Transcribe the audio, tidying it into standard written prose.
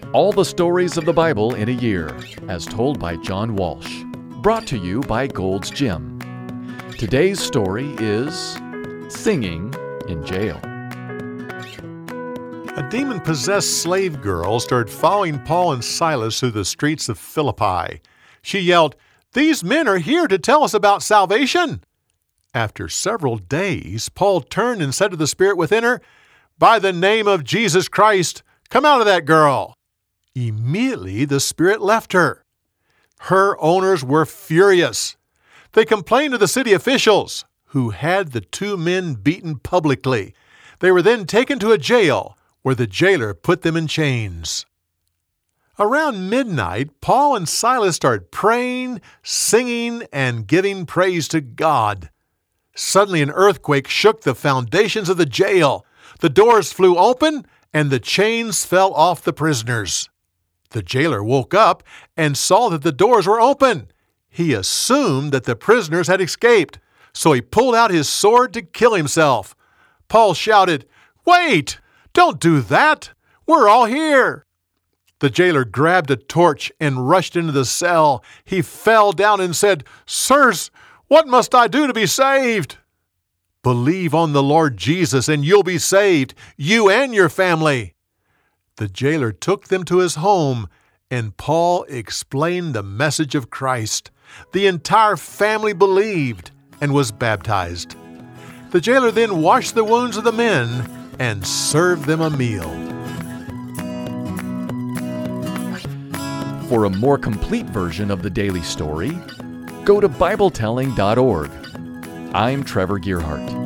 All the stories of the Bible in a year, as told by John Walsh. Brought to you by Gold's Gym. Today's story is Singing in Jail. A demon-possessed slave girl started following Paul and Silas through the streets of Philippi. She yelled, "These men are here to tell us about salvation!" After several days, Paul turned and said to the spirit within her, "By the name of Jesus Christ, come out of that girl!" Immediately, the spirit left her. Her owners were furious. They complained to the city officials, who had the two men beaten publicly. They were then taken to a jail, where the jailer put them in chains. Around midnight, Paul and Silas started praying, singing, and giving praise to God. Suddenly, an earthquake shook the foundations of the jail. The doors flew open, and the chains fell off the prisoners. The jailer woke up and saw that the doors were open. He assumed that the prisoners had escaped, so he pulled out his sword to kill himself. Paul shouted, "Wait! Don't do that! We're all here!" The jailer grabbed a torch and rushed into the cell. He fell down and said, "Sirs, what must I do to be saved?" "Believe on the Lord Jesus and you'll be saved, you and your family." The jailer took them to his home, and Paul explained the message of Christ. The entire family believed and was baptized. The jailer then washed the wounds of the men and served them a meal. For a more complete version of the daily story, go to BibleTelling.org. I'm Trevor Gearhart.